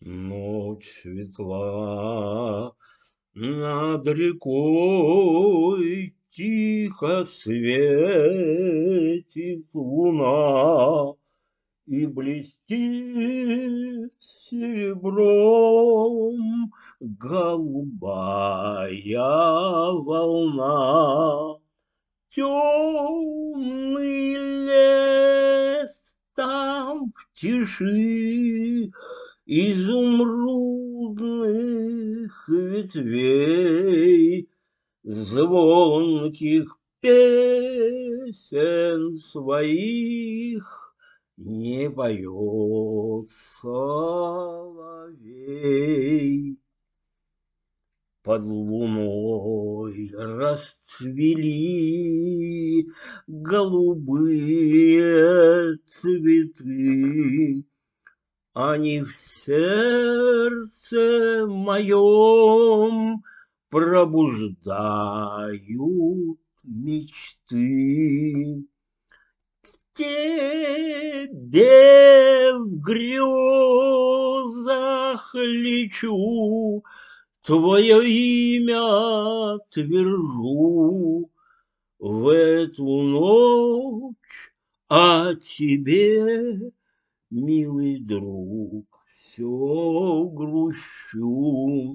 Ночь светла, над рекой тихо светит луна и блестит серебром голубая волна. Темный лес там в тиши изумрудных ветвей, звонких песен своих не поет соловей. Под луной расцвели голубые цветы, они в сердце моем пробуждают мечты. Тебе в грезах лечу, твое имя твержу в эту ночь, а тебе, милый друг, все грущу.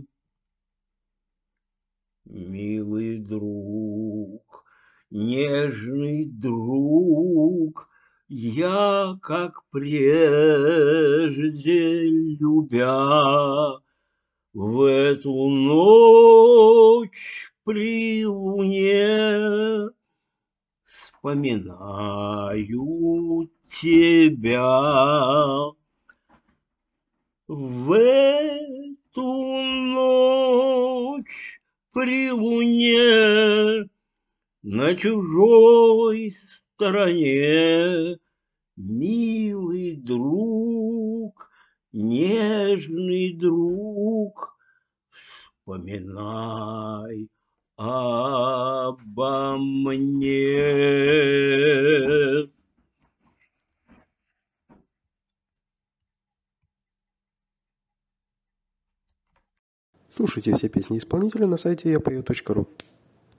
Милый друг, нежный друг, я, как прежде любя, в эту ночь при луне вспоминаю тебя. В эту ночь при луне на чужой стороне, милый друг, нежный друг, вспоминай обо мне. Слушайте все песни исполнителя на сайте yapою.ru.